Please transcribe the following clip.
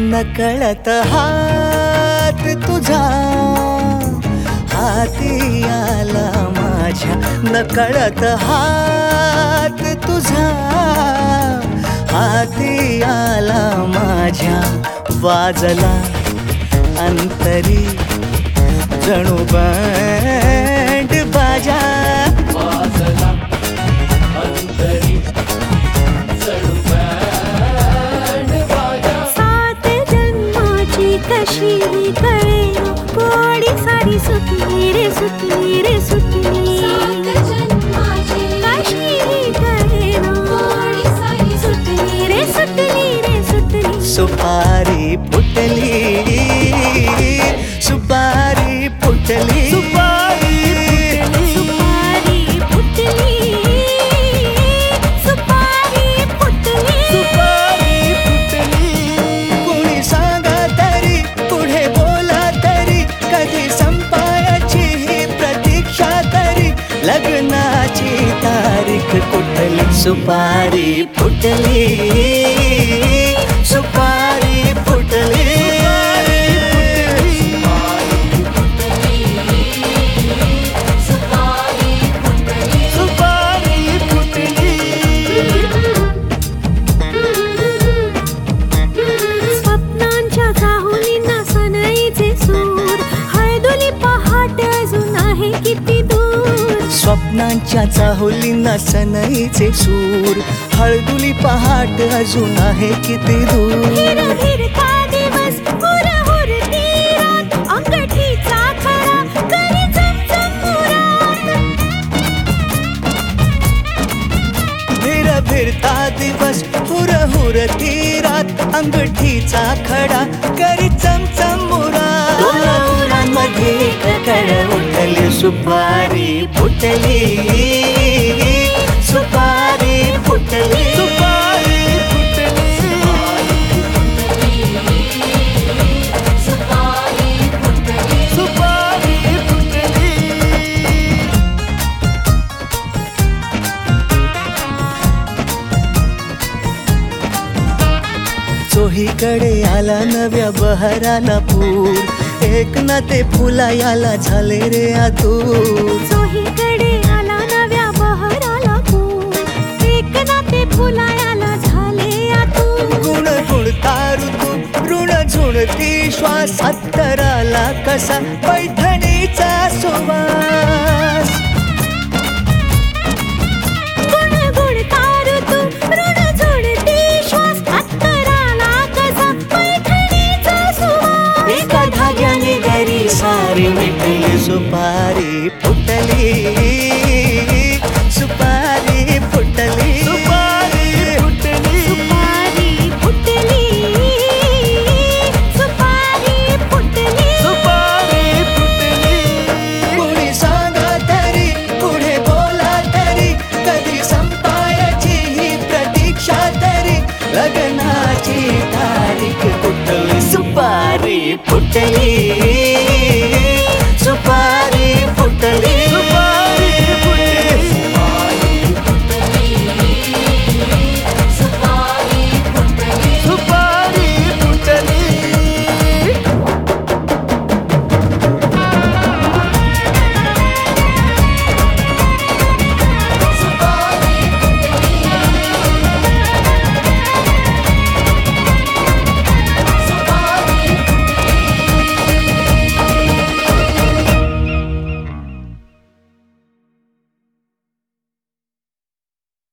नकळत हात तुझा हाती आला माझ्या, नकळत हात तुझा हाती आला माझ्या, वाजला अंतरी जणू बँड बाजा, वाजला अंतरी जणू बँड बाजा. सात जन्माची कशी कळे कोडी साडी सुटली रे सुटली रे सुटली. सात जन्माची कशी कळे कोडी साडी सुटली रे सुटली रे सुटली. सुपारी फुटली सुपारी फुटली सुपारी फुटली सुपारी फुटली सुपारी फुटली. कुणी सांगा तरी पुढे बोला तरी कधी संपायाची ही प्रतीक्षा तरी, लग्नाची तारीख कुठली. सुपारी फुटली सुपारी फुटली सुपारी फुटली. स्वप्नांच्या चाहुलींना सनईचे सूर, हळदुली पहाट अजून आहे किती दूर. स्वप्नांच्या चाहुलींना सनईचे सूर, हळदुली पहाट अजून आहे किती दूर. हिरहिरता दिवस हुरहुरती रात, अंगठीचा खडा करी चमचम मुरात. फिरता दिवस हुरहुरती रात, अंगठीचा खडा करी चमचम मुराद. डोळ्यांमध्ये कळ उठली सुपारी फुटली सुपारी फुटली सुपारी फुटली सुपारी फुटली. चोहीकडे आला नव्या बहराला पूर, एक ना ते फुला याला झाले रे आतूर. चोहीकडे आला नव्या बहराला पूर, एक नाते फुलायाला झाले आतूर. गुण गुणता ऋतू ऋण झुणती श्वास, अत्तराला कसा पैठणीचा सुवास. गुण गुणता ऋतू ऋण झुणती श्वास, अत्तराला कसा पैठणीचा सुवास. एका धाग्याने गरी सारी मिटली सुपारी फुटली सुपारी फुटली सुपारी फुटली सुपारी फुटली सुपारी फुटली सुपारी फुटली. कुणी सांगा तरी पुढे बोला तरी कधी संपायाची ही प्रतीक्षा तरी, लग्नाची तारीख कुठली. सुपारी फुटली